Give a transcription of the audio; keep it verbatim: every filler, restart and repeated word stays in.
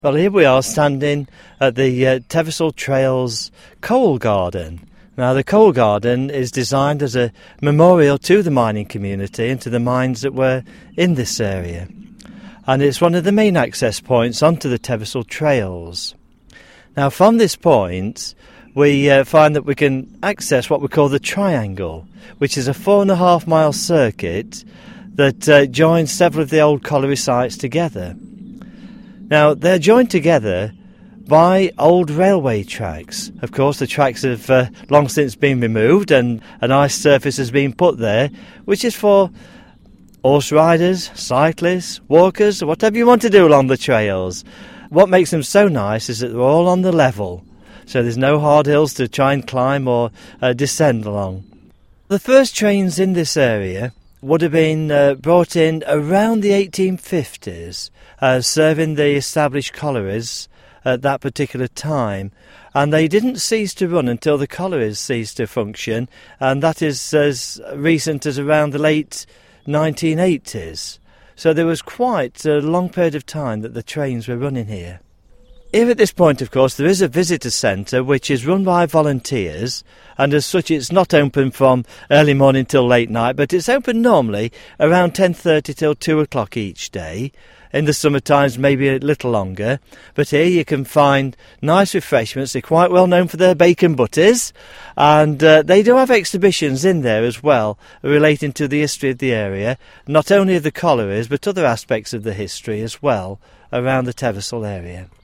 Well, here we are standing at the uh, Teversall Trails Coal Garden. Now, the Coal Garden is designed as a memorial to the mining community and to the mines that were in this area. And it's one of the main access points onto the Teversall Trails. Now, from this point, we uh, find that we can access what we call the Triangle, which is a four and a half mile circuit that uh, joins several of the old colliery sites together. Now, they're joined together by old railway tracks. Of course, the tracks have uh, long since been removed and a nice surface has been put there, which is for horse riders, cyclists, walkers, whatever you want to do along the trails. What makes them so nice is that they're all on the level, so there's no hard hills to try and climb or uh, descend along. The first trains in this area would have been uh, brought in around the eighteen fifties, uh, serving the established collieries at that particular time. And they didn't cease to run until the collieries ceased to function, and that is as recent as around the late nineteen eighties. So there was quite a long period of time that the trains were running here. Here at this point, of course, there is a visitor centre which is run by volunteers, and as such it's not open from early morning till late night, but it's open normally around ten thirty till two o'clock each day. In the summer times maybe a little longer, but here you can find nice refreshments. They're quite well known for their bacon butties, and uh, they do have exhibitions in there as well relating to the history of the area, not only of the collieries but other aspects of the history as well around the Teversall area.